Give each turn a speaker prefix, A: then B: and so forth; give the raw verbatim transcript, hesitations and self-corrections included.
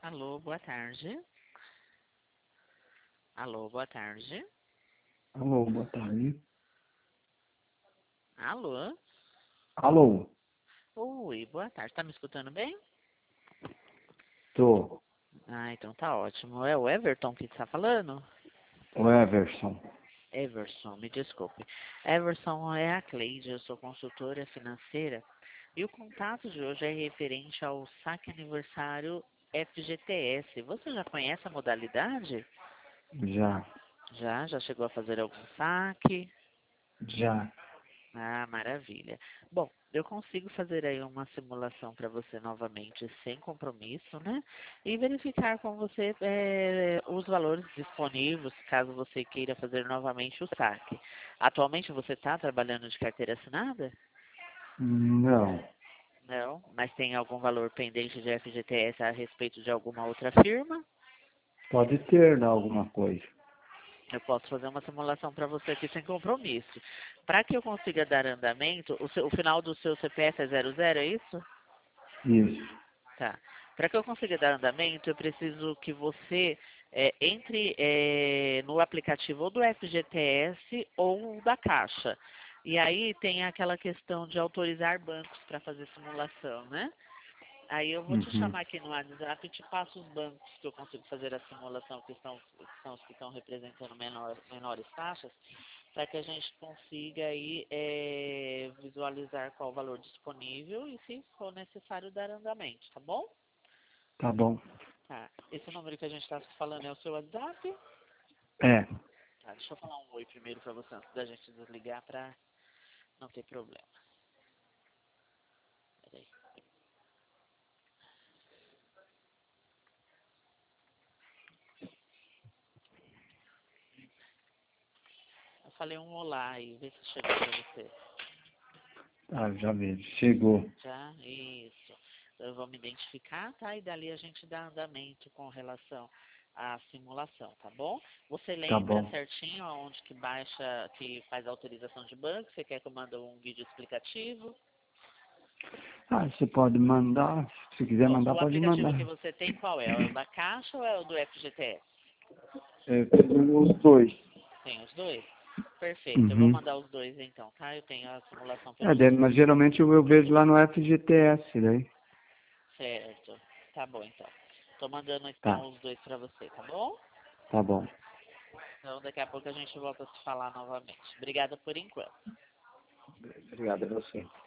A: Alô, boa tarde. Alô, boa tarde.
B: Alô, boa tarde.
A: Alô?
B: Alô,
A: Oi, boa tarde. Tá me escutando bem?
B: tô.
A: Ah, então tá ótimo. É o Everton que está falando?
B: O Everson.
A: Everson, me desculpe. Everson, é a Cleide, eu sou consultora financeira. E o contato de hoje é referente ao saque aniversário F G T S. Você já conhece a modalidade?
B: Já,
A: Já? Já chegou a fazer algum saque?
B: já.
A: Ah, maravilha. Bom, eu consigo fazer aí uma simulação para você novamente, sem compromisso, né? E verificar com você eh, os valores disponíveis, caso você queira fazer novamente o saque. Atualmente você está trabalhando de carteira assinada?
B: Não.
A: Não, mas tem algum valor pendente de F G T S a respeito de alguma outra firma?
B: Pode ter, né, alguma coisa.
A: Eu posso fazer uma simulação para você aqui sem compromisso. Para que eu consiga dar andamento, o, seu- o final do seu C P F é zero zero, é isso?
B: Isso.
A: Tá. Para que eu consiga dar andamento, eu preciso que você é, entre é, no aplicativo ou do F G T S ou da Caixa. E aí tem aquela questão de autorizar bancos para fazer simulação, né? Aí eu vou te
B: Uhum.
A: chamar aqui no WhatsApp e te passo os bancos que eu consigo fazer a simulação, que são, que são os que estão representando menor, menores taxas, para que a gente consiga aí é, visualizar qual o valor disponível e, se for necessário, dar andamento, tá bom?
B: Tá bom.
A: Tá. Esse número que a gente está falando é o seu WhatsApp?
B: É.
A: Tá, deixa eu falar um oi primeiro para você antes da gente desligar para não ter problema. Peraí. Eu falei um olá aí, vê se chegou para você.
B: Ah, já vejo. Chegou.
A: Já? Isso. Eu vou me identificar, tá? E dali a gente dá andamento com relação à simulação, tá bom? Você
B: Tá
A: lembra
B: bom.
A: certinho aonde que baixa, que faz a autorização de banco? Você quer que eu mande um vídeo explicativo?
B: Ah, você pode mandar. Se quiser
A: Bom,
B: mandar,
A: o
B: pode
A: aplicativo que
B: mandar.
A: você tem qual é? É o da Caixa ou é o do F G T S?
B: É, tenho os dois.
A: Tem os dois? Perfeito, eu vou
B: Uhum.
A: mandar os dois então, tá? Eu tenho a simulação
B: É,
A: pelos
B: daí,
A: dois.
B: mas geralmente eu, eu vejo lá no F G T S, daí.
A: Certo. Tá bom então. Tô mandando
B: Tá.
A: então os dois pra você, tá bom?
B: Tá bom.
A: Então daqui a pouco a gente volta a se falar novamente. Obrigada por enquanto.
B: Obrigado a você.